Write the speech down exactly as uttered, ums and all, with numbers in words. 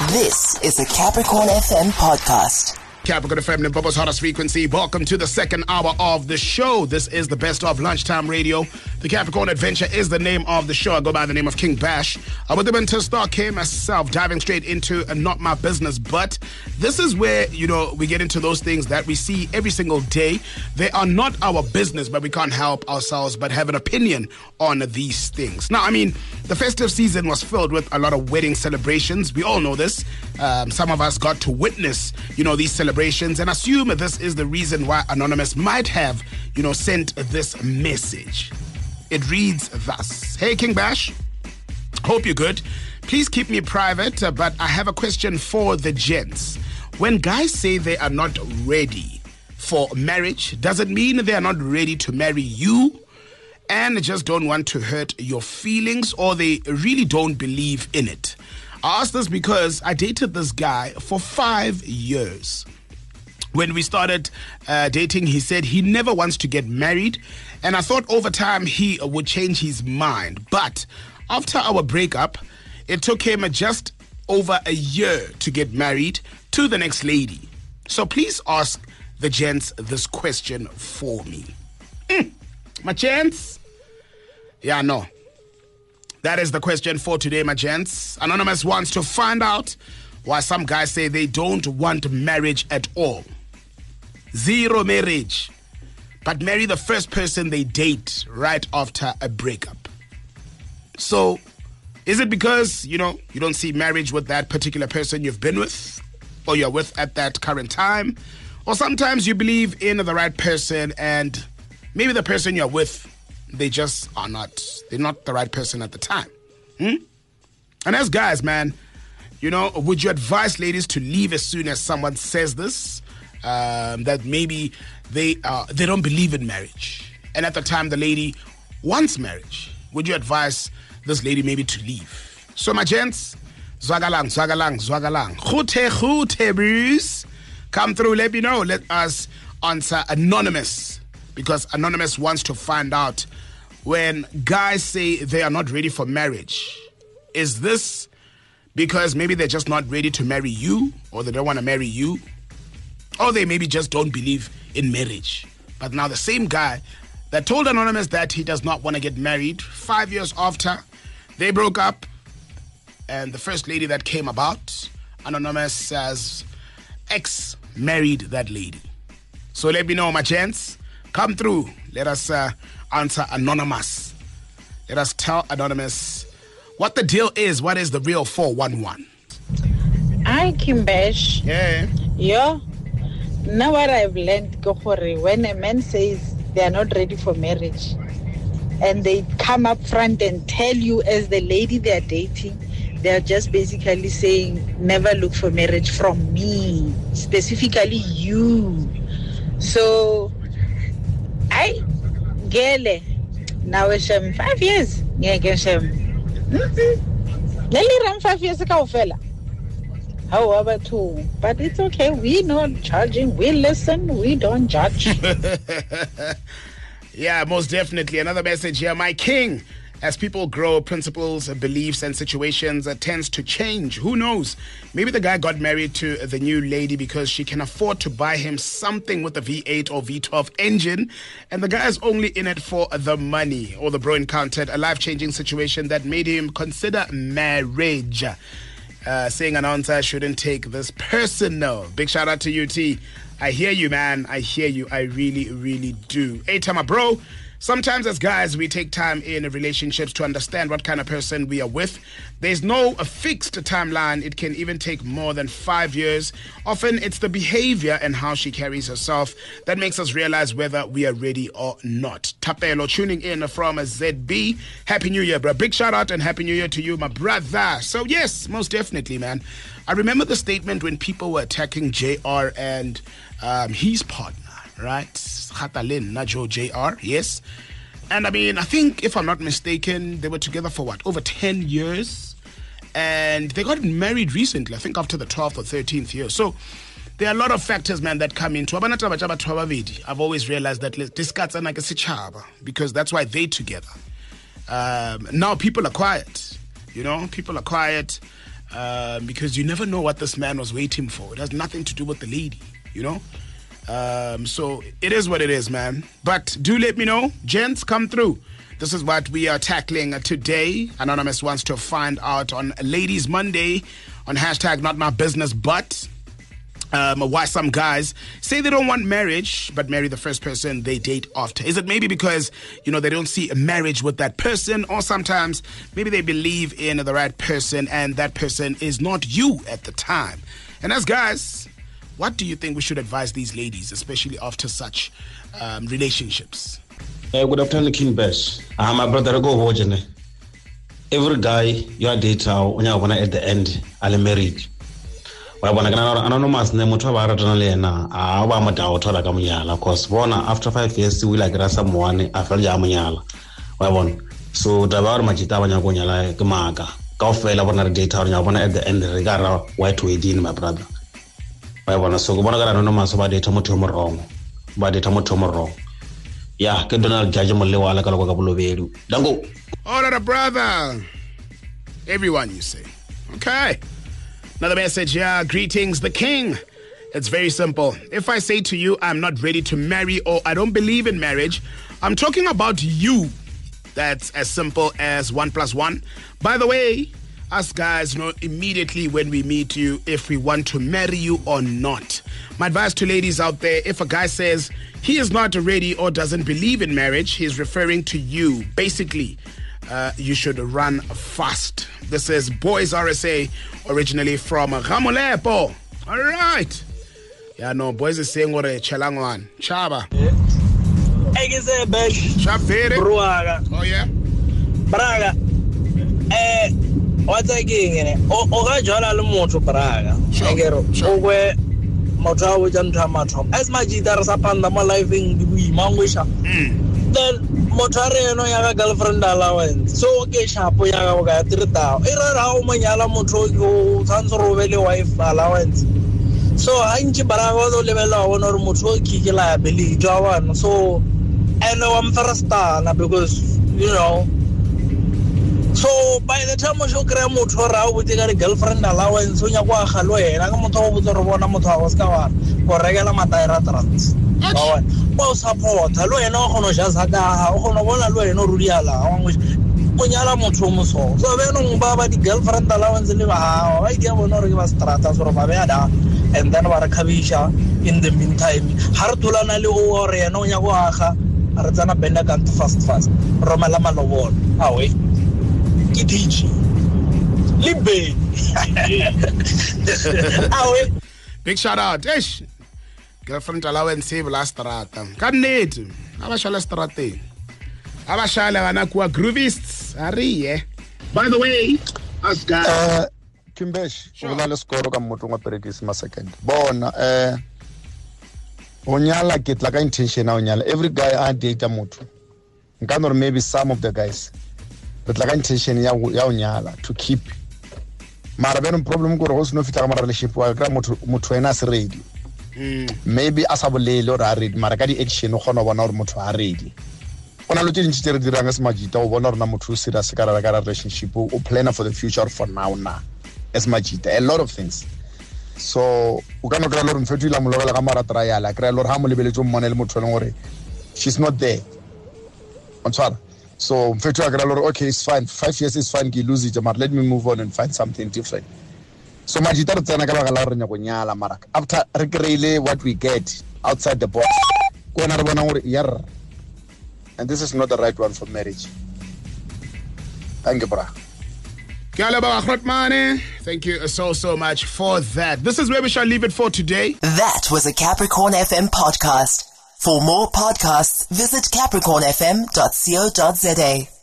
This is the Capricorn F M podcast. Capricorn F M, Limpopo's hottest frequency. Welcome to the second hour of the show. This is the best of lunchtime radio. The Capricorn Adventure is the name of the show. I go by the name of King Bash. I would have to start K myself, diving straight into uh, not my business, but this is where, you know, we get into those things that we see every single day. They are not our business, but we can't help ourselves but have an opinion on these things. Now, I mean, the festive season was filled with a lot of wedding celebrations. We all know this. Um, some of us got to witness, you know, these celebrations and assume this is the reason why Anonymous might have, you know, sent this message. It reads thus. Hey, King Bash. Hope you're good. Please keep me private, uh, but I have a question for the gents. When guys say they are not ready for marriage, does it mean they are not ready to marry you and just don't want to hurt your feelings, or they really don't believe in it? I asked this because I dated this guy for five years. When we started uh, dating, he said he never wants to get married, and I thought over time he would change his mind. But after our breakup, it took him just over a year to get married to the next lady. So please ask the gents this question for me. Mm, my gents? Yeah, no. That is the question for today, my gents. Anonymous wants to find out why some guys say they don't want marriage at all. Zero marriage. But marry the first person they date right after a breakup. So, is it because, you know, you don't see marriage with that particular person you've been with or you're with at that current time? Or sometimes you believe in the right person and maybe the person you're with, they just are not, they're not the right person at the time. Hmm? And as guys, man, you know, would you advise ladies to leave as soon as someone says this? Um, that maybe they uh, they don't believe in marriage, and at the time the lady wants marriage. Would you advise this lady maybe to leave? So my gents, zwagalang, zwagalang, zwagalang. Khute, khute, Bruce. Come through, let me know. Let us answer Anonymous, because Anonymous wants to find out when guys say they are not ready for marriage. Is this because maybe they're just not ready to marry you, or they don't want to marry you? Or they maybe just don't believe in marriage. But now the same guy that told Anonymous that he does not want to get married, five years after they broke up, and the first lady that came about, Anonymous says, ex married that lady. So let me know, my gents. Come through. Let us uh, answer Anonymous. Let us tell Anonymous what the deal is. What is the real four one one? Hi, Kimbesh. Yeah. Yeah. Now what I've learned, when a man says they are not ready for marriage and they come up front and tell you as the lady they are dating, they are just basically saying, never look for marriage from me, specifically you. So, I get it. Now it's um, five years. Yeah, Geshem. Nearly ran five years ago, fella. However, too, but it's okay. We're not judging. We listen. We don't judge. Yeah, most definitely. Another message here, my king. As people grow, principles, beliefs, and situations uh, tends to change. Who knows? Maybe the guy got married to the new lady because she can afford to buy him something with a V eight or V twelve engine, and the guy is only in it for the money. Or the bro encountered a life-changing situation that made him consider marriage. Uh, saying an answer shouldn't take this personal. Big shout out to you, T. I hear you, man. I hear you. I really, really do. Hey, Tama, bro. Sometimes as guys, we take time in relationships to understand what kind of person we are with. There's no a fixed timeline. It can even take more than five years. Often it's the behavior and how she carries herself that makes us realize whether we are ready or not. Tapelo tuning in from Z B. Happy New Year, bro. Big shout out and Happy New Year to you, my brother. So yes, most definitely, man. I remember the statement when people were attacking J R and um, his partner. Right? Khatalin, Najo J R, yes. And I mean, I think, if I'm not mistaken, they were together for what, over ten years? And they got married recently, I think after the twelfth or thirteenth year. So there are a lot of factors, man, that come into it. I've always realized that this guy's like a sichaba, because that's why they're together. Um, now people are quiet, you know, people are quiet. Um, because you never know what this man was waiting for. It has nothing to do with the lady, you know? Um, so it is what it is, man. But do let me know. Gents, come through. This is what we are tackling today. Anonymous wants to find out on Ladies Monday on hashtag not my business, but um, why some guys say they don't want marriage, but marry the first person they date after. Is it maybe because, you know, they don't see a marriage with that person, or sometimes maybe they believe in the right person and that person is not you at the time? And as guys, what do you think we should advise these ladies, especially after such um, relationships? Uh, good afternoon, King Bash. Uh, my brother, go watch it. Every guy you are dating, when you are at the end, I'll married. Well, when I can anonymous name, what about Ranalena? I want my daughter like a Muyala. Cause one after five years, we like someone after Jamuyala. Well, one so the bar Majita when you're going like Maga. Go fail upon a date or you want at the end, regard what we did, my brother. Well, one so one anonymous about the tomato wrong. By the tomato wrong. Yeah, can Donald judge Molewa like a couple of you. Don't go. All right, brother. Everyone, you say. Okay. Another message here. Greetings, the king. It's very simple. If I say to you, I'm not ready to marry or I don't believe in marriage, I'm talking about you. That's as simple as one plus one. By the way, us guys know immediately when we meet you if we want to marry you or not. My advice to ladies out there, if a guy says he is not ready or doesn't believe in marriage, he's referring to you. Basically, uh, you should run fast. This is Boys R S A, originally from Gamolepo. All right. Yeah, no, Boys is saying what a Chalangwan. Chaba. I can say, Besh. Chapere. Bruaga. Oh, yeah. Braga. Eh, what's I getting? Oh, oh, Jola Lumoto Braga. Sure. Sure. Motawo jantamatom as my guitar sapanda my life in we mangwisha then motare no yaga girlfriend allowance so okay shapo yaga ga tirita era rawo manyala motho go tsantsoro vele wife allowance so hanji barago do levela wona re motho ki ke liability jwana so and I'm first na because you know. So by the time you create motho ra o botse ka girlfriend allowance o nya kwa galo yena ka motho o botse re bona motho a ska wa go regela mataira trans ba wa support lo yena o gono ja saka o gono bona lo yena o rudiala wa mo o nyala motho mo so so be no ba ba di girlfriend allowance le ba ba dia bona re ba strata so ba be ada and then ba re khabisha in the meantime har tulana le o re yena o nya go aga re tsana benda ka fast fast romela malobolo a we Teach Libby. Big shout out. Ish. Girlfriend allowance save last strata. Can need. Abashala strate. Abashala wanakuwa groovists. Ari eh. By the way, us guys. Uh, Kimbesh, una le score ka motho nga perekisi ma second. Bona eh onyala get like intention onyala. Every guy a date motho. Nkano maybe some of the guys. But like intention ya ya onyala to keep mara beno problem go go no fita ka mara relationship wa kra motho motho ena se ready maybe asabolele or a ready mara ka di action go gona bona gore motho a ready ona lo tshedintse tere diranga se majita o bona rena motho o serious ka ra ka relationship o plan for the future for now na as majita a lot of things so o kana kra lo re mfetu ila mologela ka mara trial a kra lo re ha mo lebeletse mo mona le motho le gore she's not there on tsara. So, okay, it's fine. Five years is fine. You lose it, but let me move on and find something different. So, my guitar after really what we get outside the box, and this is not the right one for marriage. Thank you, bro. Thank you so, so much for that. This is where we shall leave it for today. That was a Capricorn F M podcast. For more podcasts, visit capricorn f m dot co dot za.